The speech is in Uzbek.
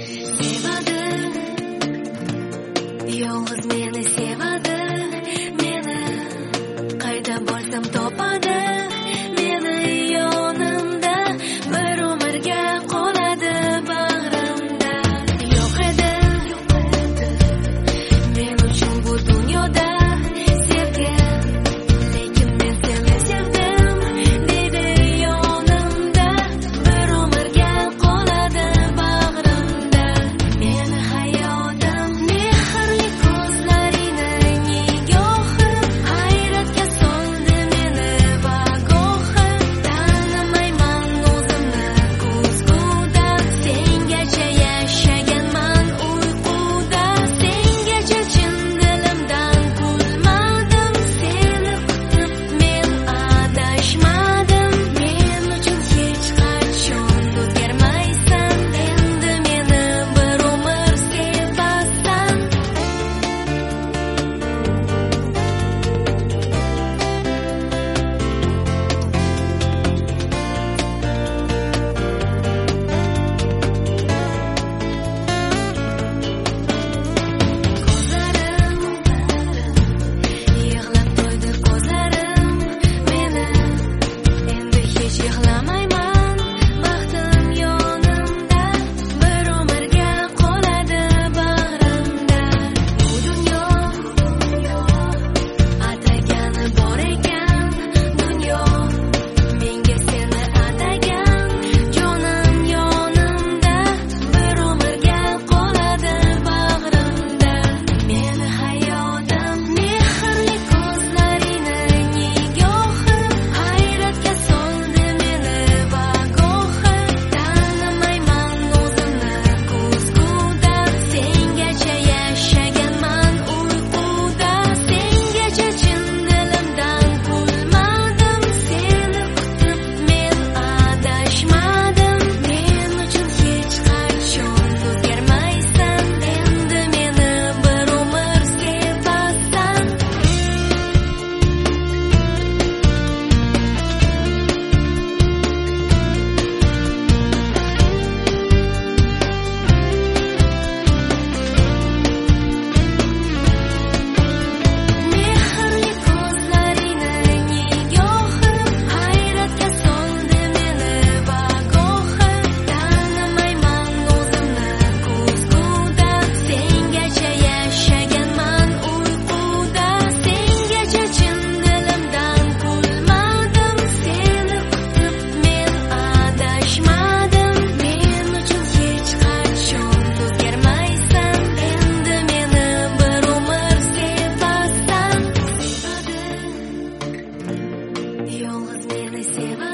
Sevadi, yolg'iz meni sevadi, meni qayda bo'lsam topadi, meni yonimda bir umrga qoladi bag'rimda. Yo'q edi men uchun bu dunyoda sevgi, lekin men seni sevdim deydi yonimda, bir umrga qoladi bag'rimda. Meni hayotim mehrli ko'zlarining nigohi hayratga soldi meni vagohi. Tanimayman o'zimni ko'zguda, sengacha yashaganman uyquda, sengacha chin dilimdan kulmadim, seni kutib men adashmadim. Men uchun hech qachon o'zgarmaysan, endi meni bir umr sevasan. Ko'zlarim yig'lab to'ydi, ko'zlarim meni endi hech yig'lamayman. Baxtim yonimda, bir umrga qoladi bag'rimda. Bu dunyo atagani bor ekan, dunyo menga seni atagan. Jonim yonimda, bir umrga qoladi bag'rimda. Meni hayotim mehrli ko'zlarining nigohi hayratga soldi meni vagohi. Tanimayman o'zimni ko'zguda, sengacha yashaganman uyquda, sengacha chin dilimdan kulmadim, seni kutib men adashmadim. Men uchun hech qachon o'zgarmaysan, endi meni bir umr sevasan. Mehrli ko'zlarining nigohi hayratga soldi meni vagohi. Tanimayman o'zimni ko'zguda, sengacha yashaganman uyquda, sengacha chin dilimdan kulmadim, seni kutib men adashmadim. Men uchun hech qachon o'zgarmaysan, endi meni bir umr sevasan. Sevadi, yolg'iz meni sevadi.